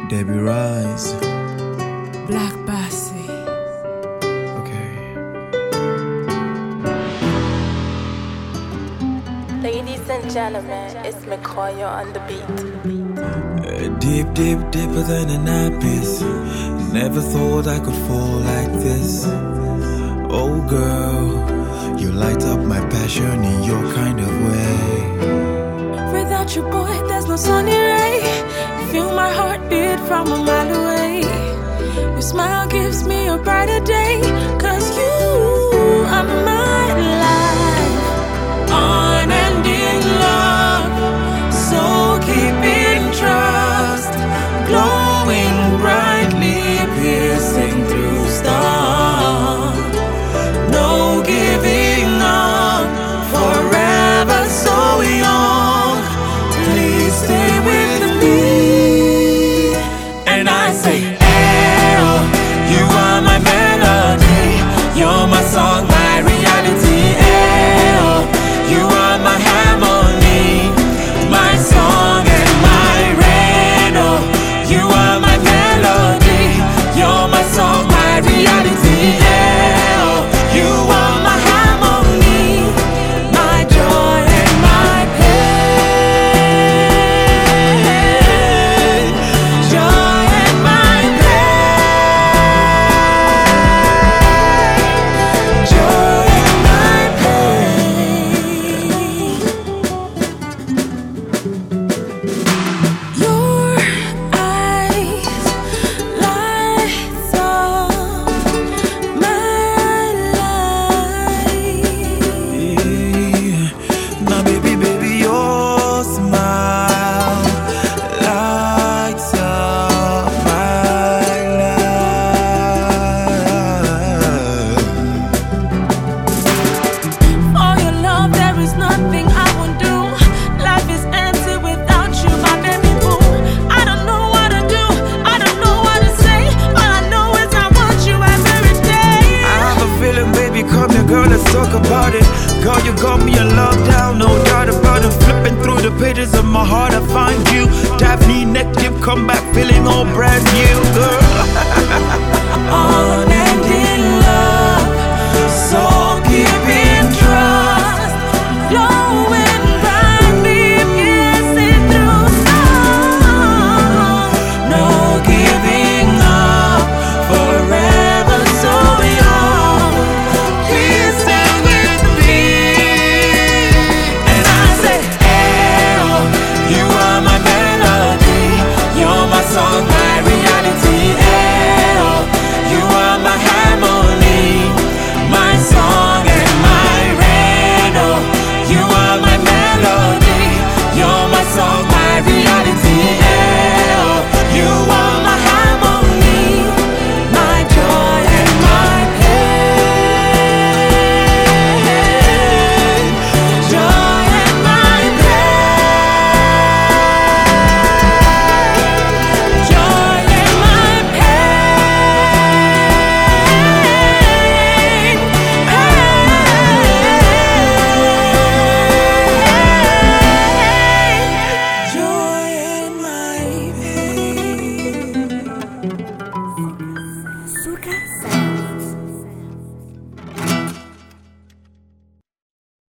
Debbie Rise. Black Bassie. Okay. Ladies and gentlemen, it's McCoy on the beat. Deep, deep, deeper than an abyss. Never thought I could fall like this. Oh girl, you light up my passion in your kind of way. Without you, boy, there's no sunny ray. Feel my heartbeat from a mile away. Your smile gives me a brighter day. 'Cause you are my life, unending love. So keep in trust, glowing brightly, piercing through stars. No giving up, forever so young. Please stay with me. And I say, Eyo, you are my melody. You're my song, my reality. Eyo, you are my harmony, my song and my rain. Oh, you are my melody. You're my song, my reality. Eyo, you are my harmony, my joy and my pain. Joy and my pain. Joy and my pain. Your eyes lights up my life. Now baby, baby, your smile lights up my life. For your love, there is nothing I won't do. Life is empty without you, my baby boo. I don't know what to do, I don't know what to say. All I know is I want you every day. I have a feeling, baby, come here, girl, let's talk about it. Girl, you got me in lockdown, no doubt about it. Flipping through the pages of my heart, I find you. Daphne, neck dip, come back, feeling all brand new, girl. All